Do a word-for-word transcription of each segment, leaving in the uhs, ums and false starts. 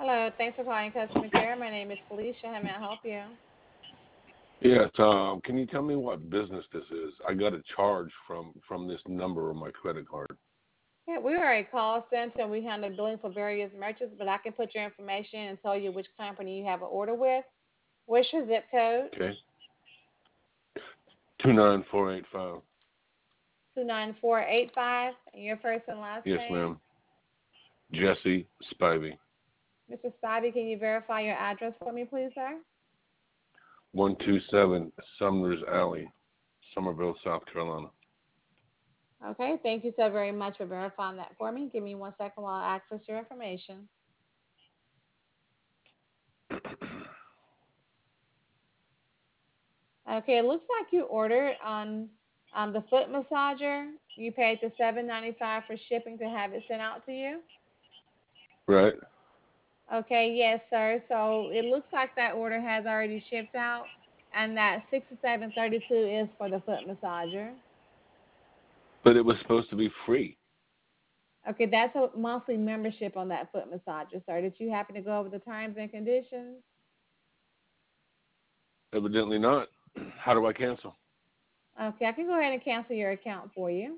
Hello, thanks for calling customer care. My name is Felicia. How may I help you? Yes, um, can you tell me what business this is? I got a charge from from this number on my credit card. Yeah, we are a call center and we handle billing for various merchants, but I can put your information and tell you which company you have an order with. What's your zip code? Okay, two nine four eight five. two nine four eight five. And your first and last Yes, name? ma'am. Jesse Spivey, mister Spivey, can you verify your address for me, please, sir? one two seven Sumners Alley, Somerville, South Carolina. Okay, thank you so very much for verifying that for me. Give me one second while I access your information. Okay, it looks like you ordered on um, the foot massager. You paid the seven ninety five for shipping to have it sent out to you. Right. Okay, yes, sir. So it looks like that order has already shipped out, and that sixty-seven thirty-two is for the foot massager. But it was supposed to be free. Okay, that's a monthly membership on that foot massager, sir. Did you happen to go over the terms and conditions? Evidently not. How do I cancel? Okay, I can go ahead and cancel your account for you.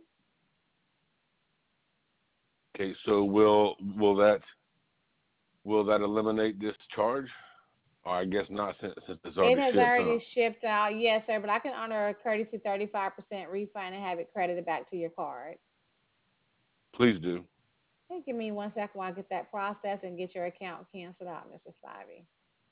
Okay, so will will that will that eliminate this charge? Or I guess not since, since it's It already has shipped, huh? already shipped out, yes, sir, but I can honor a courtesy thirty-five percent refund and have it credited back to your card. Please do. Hey, give me one second while I get that process and get your account canceled out, mister Spivey.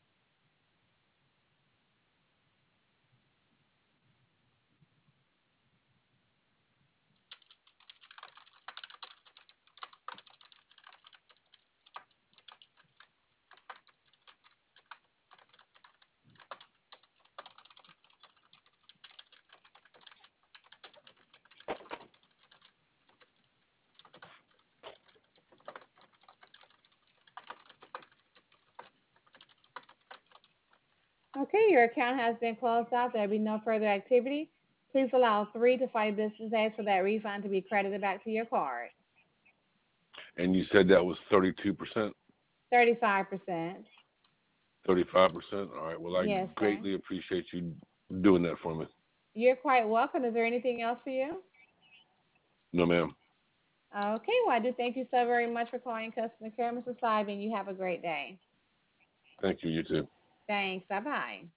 Okay, your account has been closed out. There will be no further activity. Please allow three to five business days for that refund to be credited back to your card. And you said that was thirty-two percent, thirty-five percent. thirty-five percent. All right. Well, I Yes, sir. greatly appreciate you doing that for me. You're quite welcome. Is there anything else for you? No, ma'am. Okay, well, I do thank you so very much for calling customer care, mister Spivey, and you have a great day. Thank you. You too. Thanks. Bye bye.